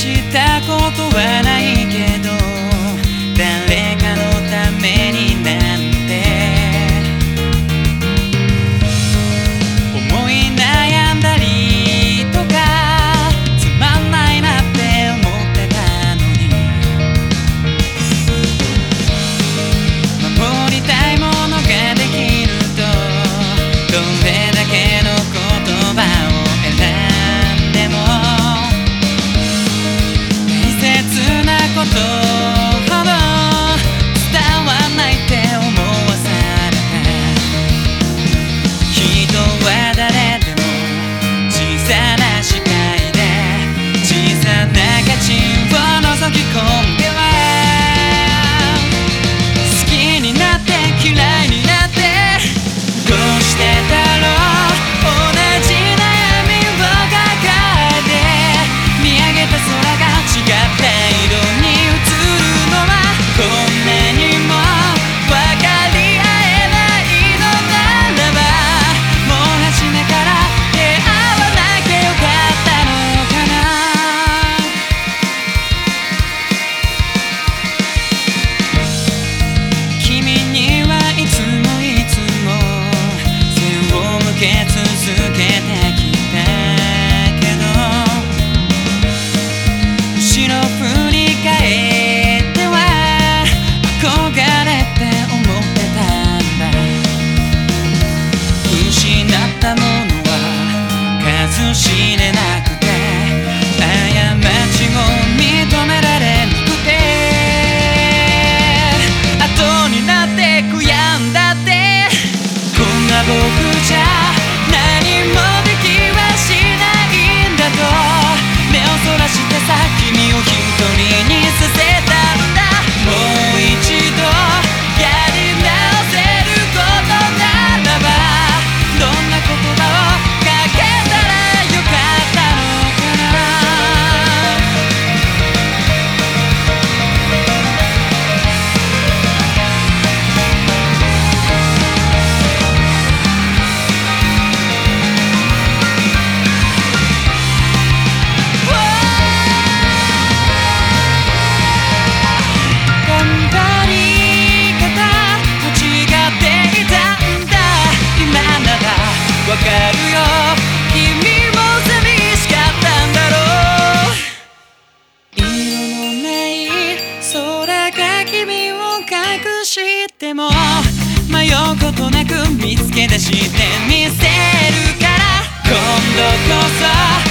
したことはないけど、誰かのためになんて思い悩んだりとか、つまんないなって思ってたのに、守りたいものができると、どれだけの言葉を選んでも大切なことほど伝わんないって思わされた。人は誰でも小さな視界で小さな価値を覗き込んでは、好きになって嫌いになって、どうしてだろう同じ悩みを抱えて、見上げた空が違った色に映るのは、こんなにも分かり合えないのならば、もう初めから出会わなきゃよかったのかな。君にはいつもいつも背を向け続けてきたけど、後ろ振り返っては憧れって思ってたんだ。失ったものは数知れなくて、過ちを認められなくて、後になって悔やんだって、こんな僕じゃ何もできはしないんだと、目をそらしてさ君を一人にさせたんだ。もう一度やり直せることならば、どんな言葉をかけたらよかったのかな。頑張り方間違っていたんだ。今ならわかるよ、君も寂しかったんだろう。色のない空が君を隠しても、迷うことなく見つけ出してみせるから、今度こそ